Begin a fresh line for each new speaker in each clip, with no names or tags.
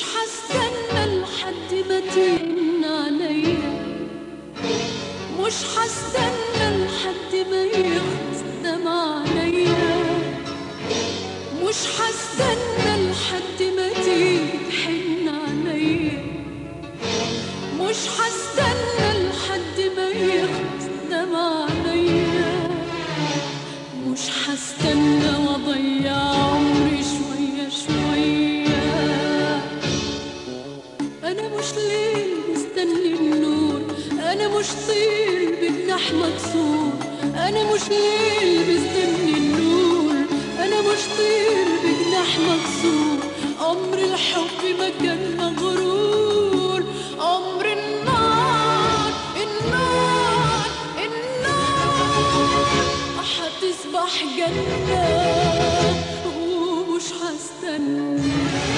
هستنى لحد ما ترن عليا، مش هستنى لحد ما يخلص دمع عليا، مش هستنى لحد ما تيجي تحن عليا، مش هستنى لحد ما يخلص دمع عليا، مش هستنى واضيع عمري شوية شوية. أنا مش ليل مستني النور، أنا مش طير بجناح مكسور، أنا مش ليل مستني النور، أنا مش طير بجناح مكسور. عمر الحب ما كان مغرور، عمر النار النار النار هتصبح جنة ومش هستنى.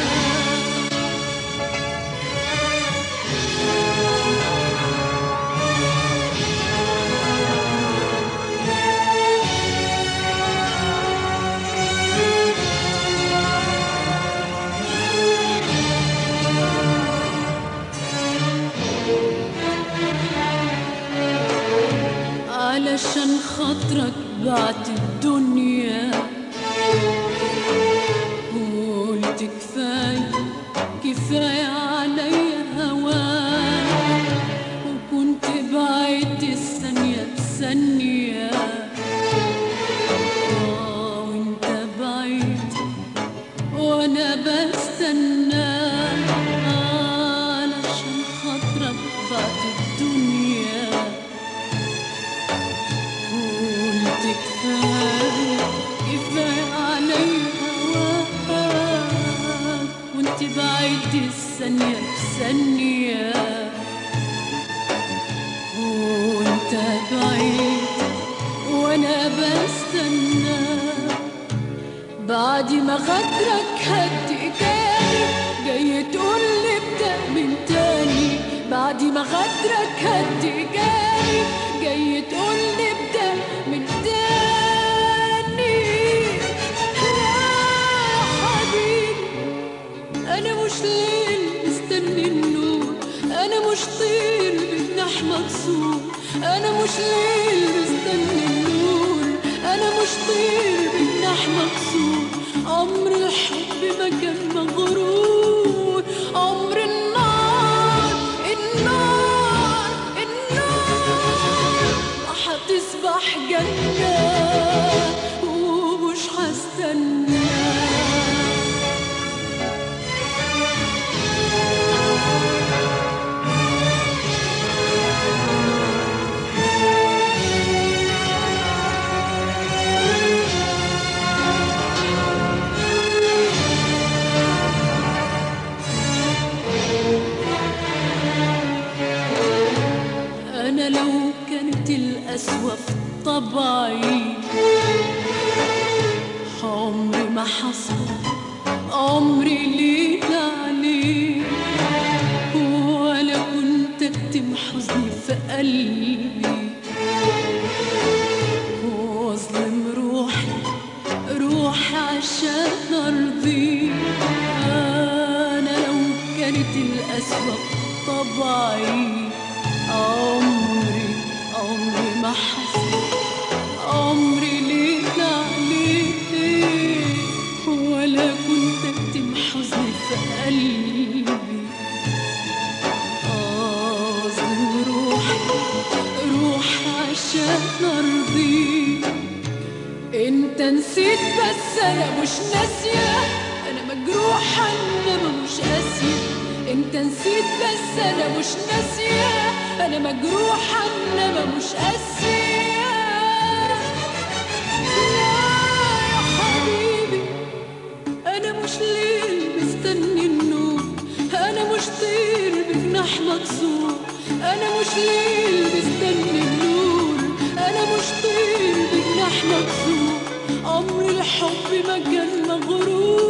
علشان خاطرك بعت الدنيا، قلت كفاية كفاية عليا هواك، وكنت بعد الثانية بثانية. وانت بعيد وانا بستناك، علشان خاطرك بعت الدنيا، كفاية كفاية عليا هواك، وانت بعيد الثانية بثانية. وانت بعيد وانا بستنى، بعد ما غدرك هد ايداني جاي تقولي ابدأ من تاني، بعد ما غدرك هد ايداني جاي تقولي ابدأ من تاني. لا يا حبيبي أنا مش ليل مستني النور، أنا مش طير بجناح مكسور، أنا مش ليل مستني النور، أنا مش طير بجناح مكسور. عمر الحب ما كان مغرور، عمر النار النار النار هتصبح جنة ومش هستنى. أنا لو كانت القسوة في طبعي عمري ما حصل، عمري ليل عليه، ولا كنت أكتم حزني في قلبي وأظلم روحي روحي عشان أرضيه. أنا لو كانت القسوة في طبعي عمري ما حصل، عمري ليل عليه، ولا كنت أكتم حزني في قلبي أظلم روحي عشان أرضيه. انت نسيت بس أنا مش ناسية، أنا مجروحة إنما مش قاسية. انت نسيت بس أنا مش ناسية، أنا مجروحة إنما مش قاسية. لا يا حبيبي أنا مش ليل مستني النور، أنا مش طير بجناح مكسور، أنا مش ليل مستني النور، أنا مش طير بجناح مكسور. عمر الحب ما كان مغرور،